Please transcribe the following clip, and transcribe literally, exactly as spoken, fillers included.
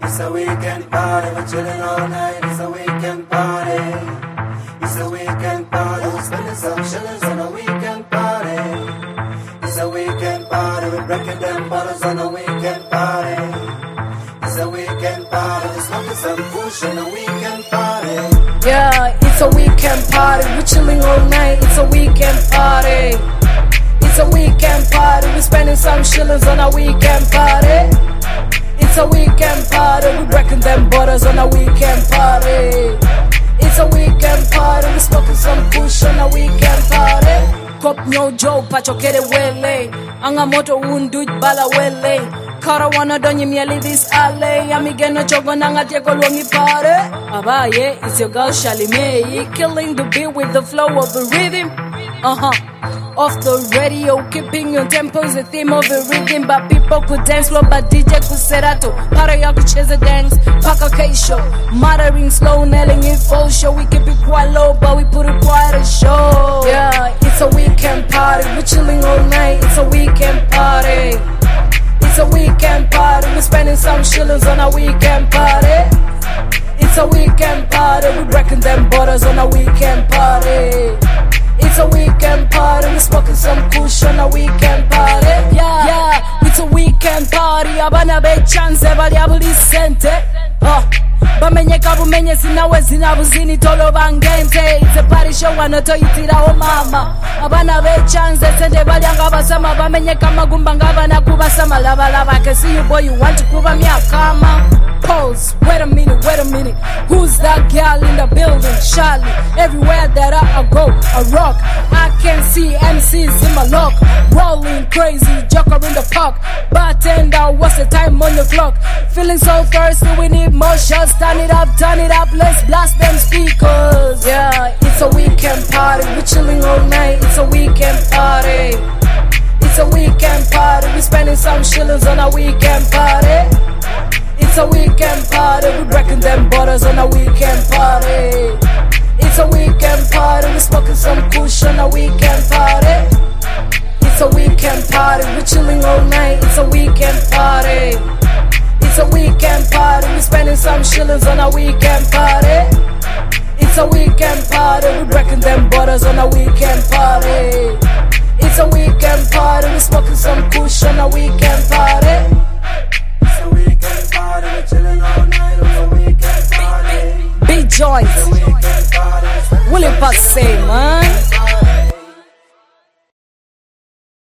It's a weekend party, we're chilling all night. It's a weekend party. It's a weekend party, we're spending some shillings on a weekend party. It's a weekend party, we're breaking them bottles on a weekend party. It's a weekend party, we're smoking some push on a weekend party. Yeah, it's a weekend party, we're chilling all night. It's a weekend party. It's a weekend party, we're spending some shillings on a weekend party. It's a weekend party, we're breaking them bottles on a weekend party. It's a weekend party, we're smoking some push on a weekend party. Cop no joke, pacho kere wele. Anga moto unduj bala wele. Karawana donye mieli this alley. Amigeno chogo nanga tieko luongi pare. Abaye, it's your girl Shalimay, killing the beat with the flow of the rhythm. Uh-huh. Off the radio, keeping your tempo is the theme of the rhythm. But people could dance slow, but D J could serato. Para ya kucheza dance, paka K-show. Muttering slow, nailing it full show. We keep it quite low, but we put it quite a show. Yeah, it's a weekend party, we're chilling all night. It's a weekend party. It's a weekend party, we're spending some shillings on a weekend party. It's a weekend party, we're breaking them bottles on a weekend party. It's a weekend party, we're smoking some kush on a weekend party. Yeah, yeah, it's a weekend party. Abana be chance, bali abuli sente. Oh, bamenyeka bumenye zinawe zinabuzini tolo bangente. It's a party show, wanoto itira o mama. Abana be chance, sente bali anga basama. Bamenyeka magumba ngaba na kubasama. Lava lava, I can see you boy, you want to kuba miyakama. Pose, wait a minute, wait a minute. Who's that girl in the building? Charlie, everywhere that I, I go, I rock. I can see M Cs in my lock. Rolling crazy, joker in the park. Bartender, what's the time on your clock? Feeling so thirsty, we need more shots. Turn it up, turn it up, let's blast them speakers. Yeah, it's a weekend party, we're chilling all night. It's a weekend party. It's a weekend party, we're spending some shillings on a weekend party. It's a weekend party, we're breaking them bottles on a weekend party. It's a weekend party, we're smoking some kush on a weekend party. It's a weekend party, we're chilling all night. It's a weekend party. It's a weekend party, we're spending some shillings on a weekend party. It's a weekend party, we're breaking them bottles on a weekend party. It's a weekend party, we're smoking some